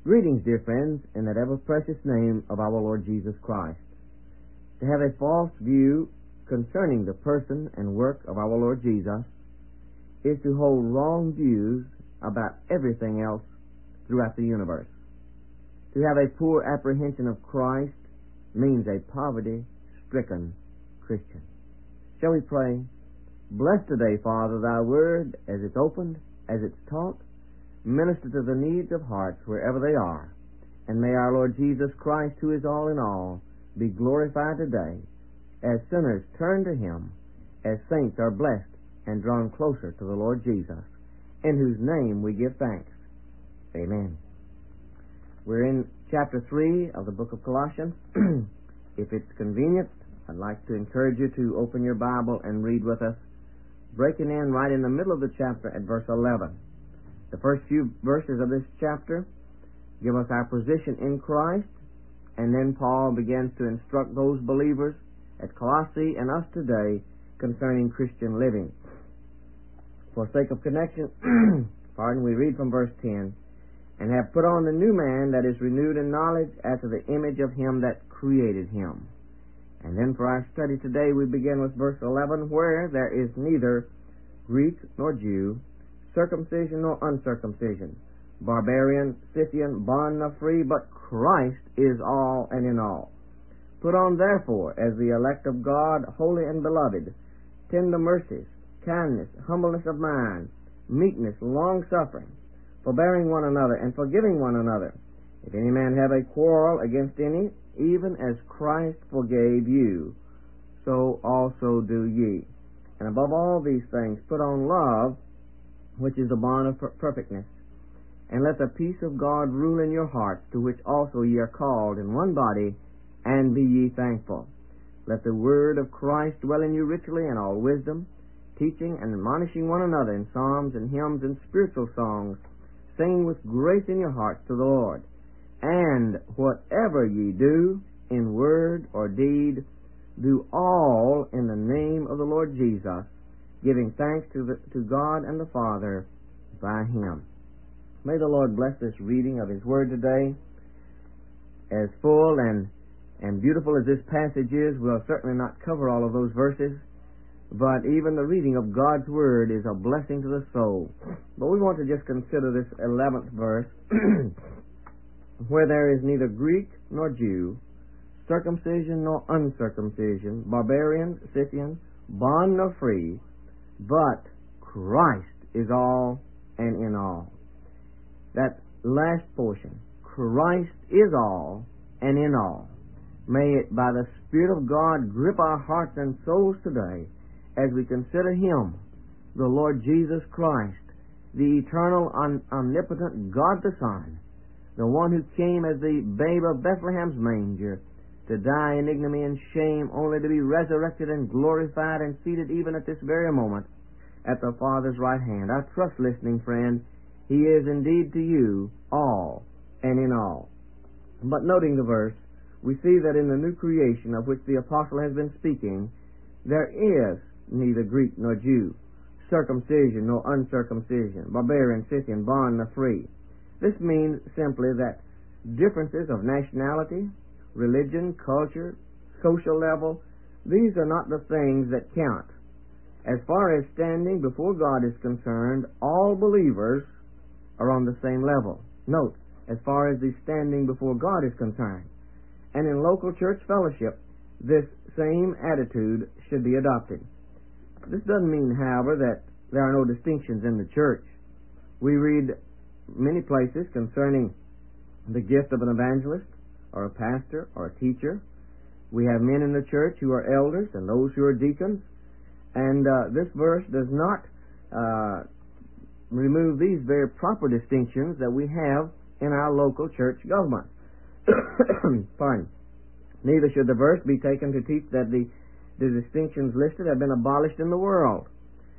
Greetings, dear friends, in that ever-precious name of our Lord Jesus Christ. To have a false view concerning the person and work of our Lord Jesus is to hold wrong views about everything else throughout the universe. To have a poor apprehension of Christ means a poverty-stricken Christian. Shall we pray? Bless today, Father, thy word as it's opened, as it's taught. Minister to the needs of hearts wherever they are. And may our Lord Jesus Christ, who is all in all, be glorified today as sinners turn to Him, as saints are blessed and drawn closer to the Lord Jesus, in whose name we give thanks. Amen. We're in chapter 3 of the book of Colossians. If it's convenient, I'd like to encourage you to open your Bible and read with us, breaking in right in the middle of the chapter at verse 11. The first few verses of this chapter give us our position in Christ, and then Paul begins to instruct those believers at Colossae and us today concerning Christian living. For sake of connection, we read from verse 10, and have put on the new man that is renewed in knowledge after the image of him that created him. And then for our study today we begin with verse 11, where there is neither Greek nor Jew, circumcision nor uncircumcision, barbarian, Scythian, bond nor free, but Christ is all and in all. Put on therefore, as the elect of God, holy and beloved, tender mercies, kindness, humbleness of mind, meekness, long-suffering, forbearing one another, and forgiving one another. If any man have a quarrel against any, even as Christ forgave you, so also do ye. And above all these things put on love, which is the bond of perfectness. And let the peace of God rule in your hearts, to which also ye are called in one body, and be ye thankful. Let the word of Christ dwell in you richly in all wisdom, teaching and admonishing one another in psalms and hymns and spiritual songs, singing with grace in your hearts to the Lord. And whatever ye do, in word or deed, do all in the name of the Lord Jesus, giving thanks to God and the Father by Him. May the Lord bless this reading of His Word today. As full and beautiful as this passage is, we'll certainly not cover all of those verses, but even the reading of God's Word is a blessing to the soul. But we want to just consider this 11th verse, where there is neither Greek nor Jew, circumcision nor uncircumcision, barbarian, Scythian, bond nor free, but Christ is all and in all. That last portion, Christ is all and in all. May it, by the Spirit of God, grip our hearts and souls today as we consider Him, the Lord Jesus Christ, the eternal, omnipotent God the Son, the one who came as the babe of Bethlehem's manger to die in ignominy and shame, only to be resurrected and glorified and seated even at this very moment at the Father's right hand. I trust, listening friend, He is indeed to you all and in all. But noting the verse, we see that in the new creation of which the apostle has been speaking, there is neither Greek nor Jew, circumcision nor uncircumcision, barbarian, Scythian, bond nor free. This means simply that differences of nationality, religion, culture, social level, these are not the things that count. As far as standing before God is concerned, all believers are on the same level. Note, as far as the standing before God is concerned. And in local church fellowship, this same attitude should be adopted. This doesn't mean, however, that there are no distinctions in the church. We read many places concerning the gift of an evangelist, or a pastor, or a teacher. We have men in the church who are elders and those who are deacons. And this verse does not remove these very proper distinctions that we have in our local church government. Pardon. Neither should the verse be taken to teach that the distinctions listed have been abolished in the world.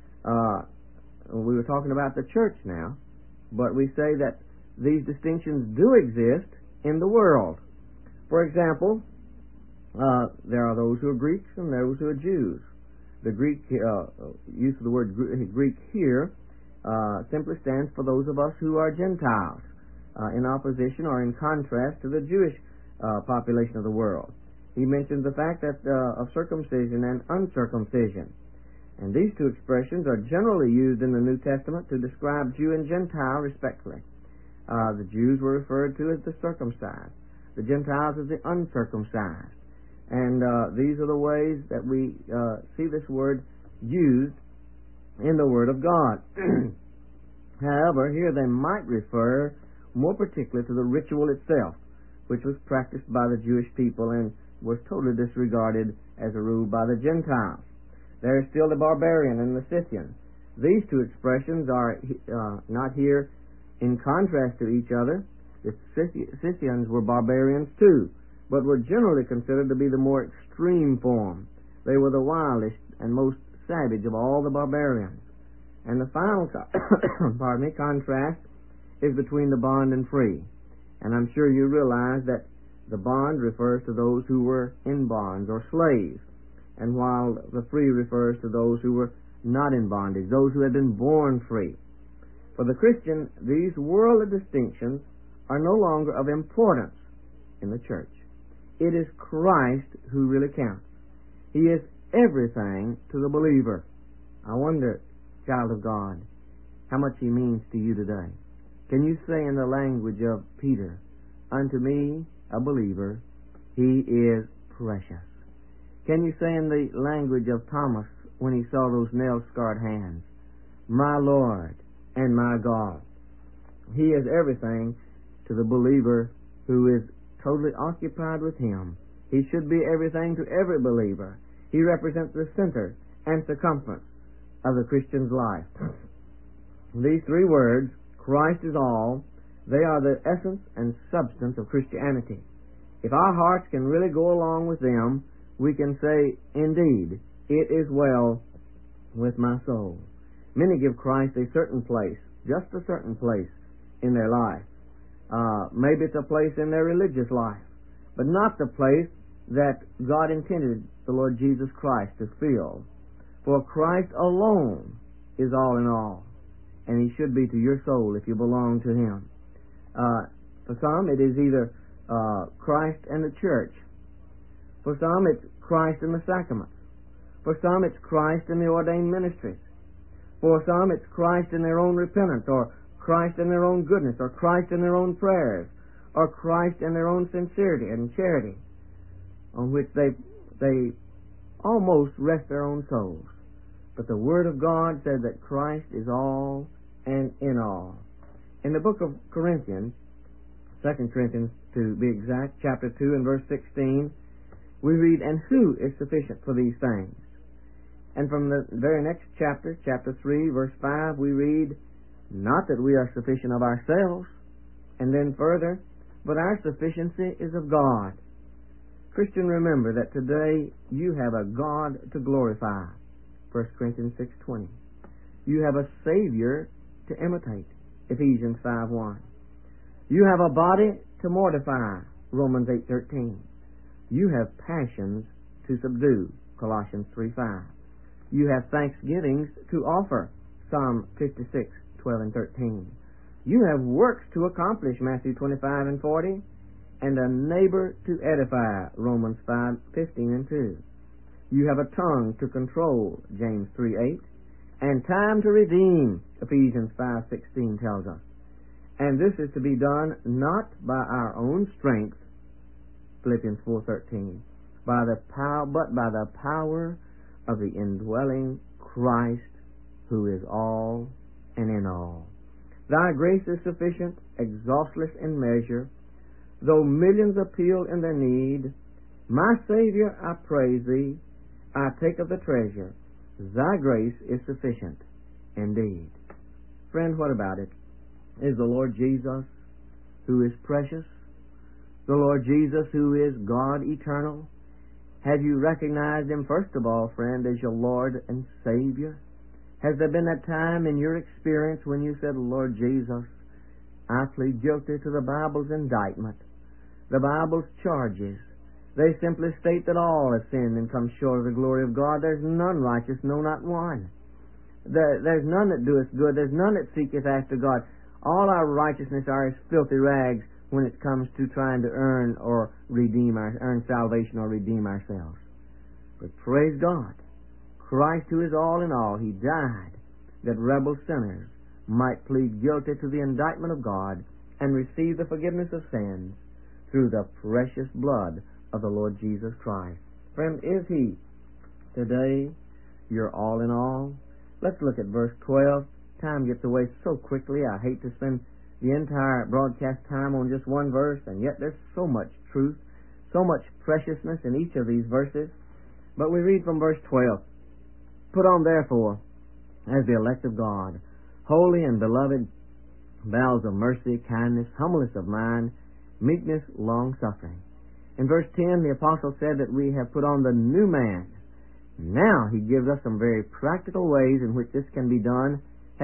We were talking about the church now, but we say that these distinctions do exist in the world. For example, there are those who are Greeks and those who are Jews. The Greek use of the word Greek here simply stands for those of us who are Gentiles. in opposition or in contrast to the Jewish population of the world. He mentions the fact that of circumcision and uncircumcision. And these two expressions are generally used in the New Testament to describe Jew and Gentile respectively. The Jews were referred to as the circumcised, the Gentiles as the uncircumcised. And these are the ways that we see this word used in the Word of God. However, here they might refer more particularly to the ritual itself, which was practiced by the Jewish people and was totally disregarded as a rule by the Gentiles. There is still the barbarian and the Scythian. These two expressions are not here in contrast to each other. The Scythians were barbarians too, but were generally considered to be the more extreme form. They were the wildest and most savage of all the barbarians. And the final contrast is between the bond and free. And I'm sure you realize that the bond refers to those who were in bonds or slaves, and while the free refers to those who were not in bondage, those who had been born free. For the Christian, these worldly distinctions are no longer of importance in the church. It is Christ who really counts. He is everything to the believer. I wonder, child of God, how much He means to you today. Can you say in the language of Peter, "Unto me, a believer, He is precious"? Can you say in the language of Thomas when he saw those nail-scarred hands, "My Lord and my God"? He is everything to the believer who is totally occupied with Him. He should be everything to every believer. He represents the center and circumference of the Christian's life. These three words, Christ is all, they are the essence and substance of Christianity. If our hearts can really go along with them, we can say, "Indeed, it is well with my soul." Many give Christ a certain place, just a certain place in their life. Maybe it's a place in their religious life, but not the place that God intended the Lord Jesus Christ to fill. For Christ alone is all in all, and He should be to your soul if you belong to Him. For some, it is either Christ and the church. For some, it's Christ and the sacraments. For some, it's Christ and the ordained ministries. For some, it's Christ in their own repentance, or Christ in their own goodness, or Christ in their own prayers, or Christ in their own sincerity and charity, on which they almost rest their own souls. But the Word of God says that Christ is all and in all. In the book of Corinthians, 2 Corinthians to be exact, chapter 2 and verse 16, we read, "And who is sufficient for these things?" And from the very next chapter, chapter 3, verse 5, we read, "Not that we are sufficient of ourselves," and then further, "but our sufficiency is of God." Christian, remember that today you have a God to glorify, 1 Corinthians 6:20. You have a Savior to imitate, Ephesians 5:1. You have a body to mortify, Romans 8:13. You have passions to subdue, Colossians 3:5. You have thanksgivings to offer, Psalm 56:12 and 13. You have works to accomplish, Matthew 25 and 40, and a neighbor to edify, Romans 5:15 and 2. You have a tongue to control, James 3:8, and time to redeem, Ephesians 5:16 tells us. And this is to be done not by our own strength, Philippians 4:13, but by the power of the indwelling Christ, who is all and in all. Thy grace is sufficient, exhaustless in measure, though millions appeal in their need. My Savior, I praise Thee, I take of the treasure. Thy grace is sufficient indeed. Friend, what about it? Is the Lord Jesus, who is precious, the Lord Jesus, who is God eternal? Have you recognized Him, first of all, friend, as your Lord and Savior? Has there been that time in your experience when you said, "Lord Jesus, I plead guilty to the Bible's indictment, the Bible's charges. They simply state that all have sinned and come short of the glory of God. There's none righteous, no, not one. There's none that doeth good. There's none that seeketh after God. All our righteousness are as filthy rags when it comes to trying to earn salvation or redeem ourselves. But praise God, Christ, who is all in all, He died that rebel sinners might plead guilty to the indictment of God and receive the forgiveness of sins through the precious blood of the Lord Jesus Christ. Friend, is He today your all in all? Let's look at verse 12. Time gets away so quickly. I hate to spend the entire broadcast time on just one verse, and yet there's so much truth, so much preciousness in each of these verses. But we read from verse 12, "Put on therefore, as the elect of God, holy and beloved, bowels of mercy, kindness, humbleness of mind, meekness, long-suffering." In verse 10, the apostle said that we have put on the new man. Now he gives us some very practical ways in which this can be done,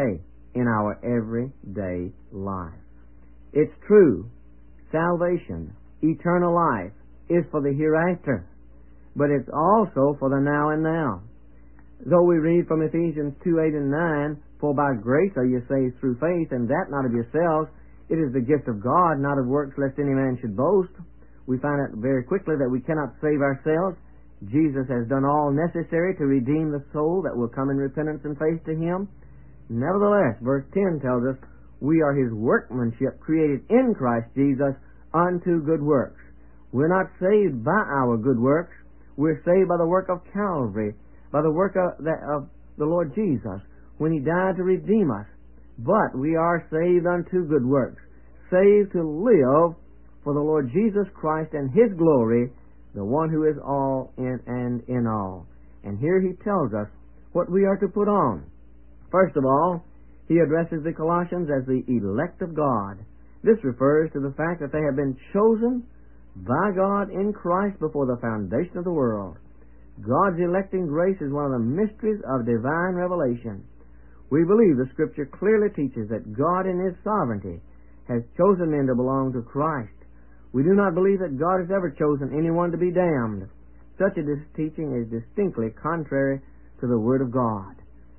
in our everyday life. It's true, salvation, eternal life, is for the hereafter, but it's also for the now and now. Though we read from Ephesians 2:8 and 9, "For by grace are you saved through faith, and that not of yourselves, it is the gift of God, not of works, lest any man should boast." We find out very quickly that we cannot save ourselves. Jesus has done all necessary to redeem the soul that will come in repentance and faith to Him. Nevertheless, verse 10 tells us, we are His workmanship, created in Christ Jesus unto good works. We're not saved by our good works. We're saved by the work of Calvary, by the work of the Lord Jesus, when He died to redeem us. But we are saved unto good works, saved to live for the Lord Jesus Christ and His glory, the one who is all in all. And here he tells us what we are to put on. First of all, he addresses the Colossians as the elect of God. This refers to the fact that they have been chosen by God in Christ before the foundation of the world. God's electing grace is one of the mysteries of divine revelation. We believe the Scripture clearly teaches that God in His sovereignty has chosen men to belong to Christ. We do not believe that God has ever chosen anyone to be damned. Such a teaching is distinctly contrary to the Word of God.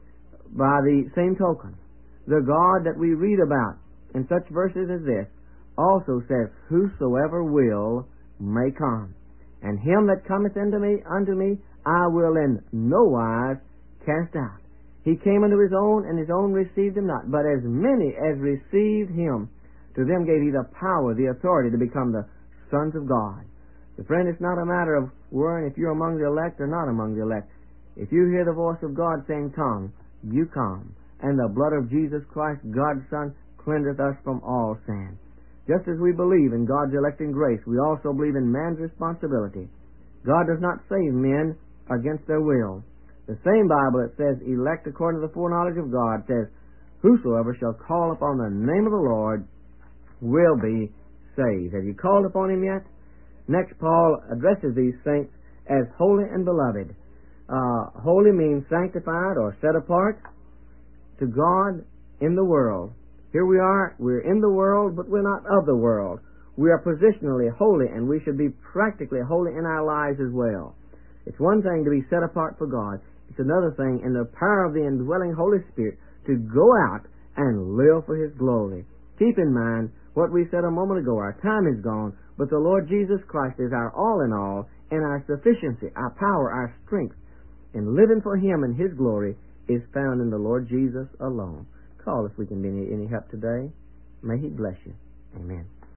By the same token, the God that we read about in such verses as this also says, "Whosoever will may come. And him that cometh unto me, I will in no wise cast out." He came unto His own, and His own received Him not. But as many as received Him, to them gave He the power, the authority to become the sons of God. So friend, it's not a matter of worrying if you're among the elect or not among the elect. If you hear the voice of God saying, "Come," you come. And the blood of Jesus Christ, God's Son, cleanseth us from all sin. Just as we believe in God's electing grace, we also believe in man's responsibility. God does not save men against their will. The same Bible that says elect according to the foreknowledge of God says, "Whosoever shall call upon the name of the Lord will be saved." Have you called upon Him yet? Next, Paul addresses these saints as holy and beloved. Holy means sanctified or set apart to God in the world. Here we are, we're in the world, but we're not of the world. We are positionally holy, and we should be practically holy in our lives as well. It's one thing to be set apart for God. It's another thing, in the power of the indwelling Holy Spirit, to go out and live for His glory. Keep in mind what we said a moment ago. Our time is gone, but the Lord Jesus Christ is our all in all, and our sufficiency, our power, our strength in living for Him and His glory is found in the Lord Jesus alone. Call if we can be any help today. May He bless you. Amen.